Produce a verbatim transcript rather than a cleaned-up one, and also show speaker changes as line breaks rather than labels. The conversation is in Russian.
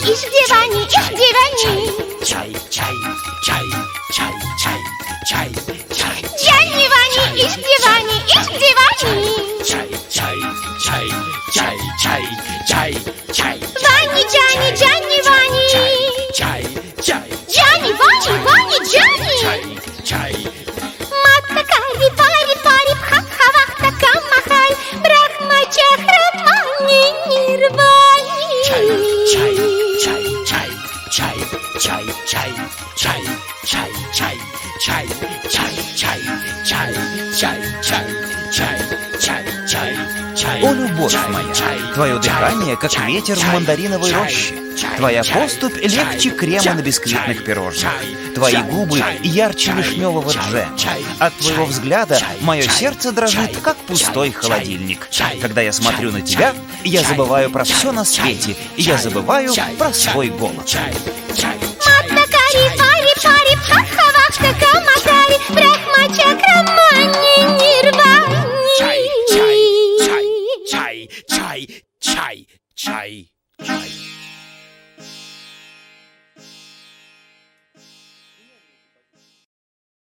издеваний, издеваний.
Чай, чай, чай, чай, чай, чай, чай.
Джанни, Вани, издеваний, издеваний.
Чай, чай, чай, чай, чай, чай, чай.
Вани, Джанни, Джанни, Вани.
Чай, чай,
Джанни, Вани, Вани, Джанни.
чай, чай.
Матакари, пари, пари, пха-ха-вахта, камахай, брахма-чахрамани, нирвани.
Чай, чай, чай, чай, чай, чай, чай, чай, чай, чай, чай, чай, чай, чай, чай, чай, чай, чай, чай, чай.
О, любовь моя, твое дыхание, как ветер в мандариновой роще. Твоя поступь легче крема на бисквитных пирожных. Твои губы ярче вишневого джема. От твоего взгляда мое сердце дрожит, как пустой холодильник. Когда я смотрю на тебя, я забываю про все на свете, и я забываю про свой голод.
Матакари, пари, пари, пха-ха-вахта, камахай, брахма-чахрамани, нирвани.
Чай, чай, чай, чай, чай, чай, чай.